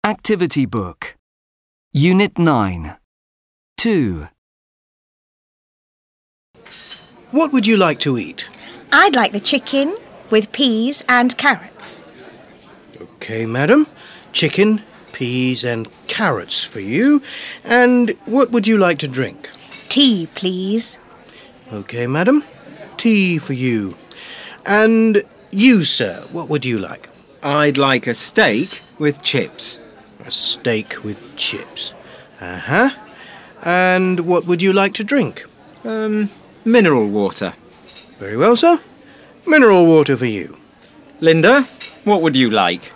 Activity Book. Unit 9. 2. What would you like to eat? I'd like the chicken with peas and carrots. OK, madam. Chicken, peas and carrots for you. And what would you like to drink? Tea, please. OK, madam. Tea for you. And you, sir, what would you like? I'd like a steak with chips. A steak with chips. Uh-huh. And what would you like to drink? Mineral water. Very well, sir. Mineral water for you. Linda, what would you like?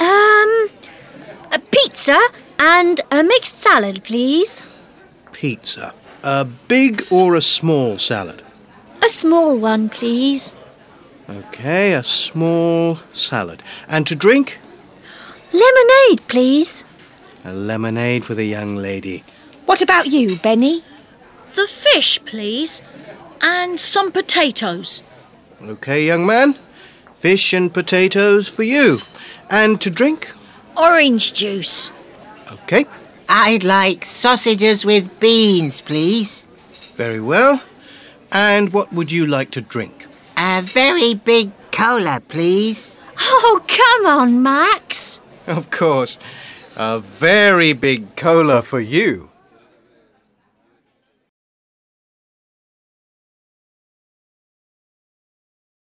A pizza and a mixed salad, please. Pizza. A big or a small salad? A small one, please. OK, a small salad. And to drink? Lemonade, please. A lemonade for the young lady. What about you, Benny? The fish, please. And some potatoes. OK, young man. Fish and potatoes for you. And to drink? Orange juice. OK. I'd like sausages with beans, please. Very well. And what would you like to drink? A very big cola, please. Oh, come on, Max. Of course. A very big cola for you.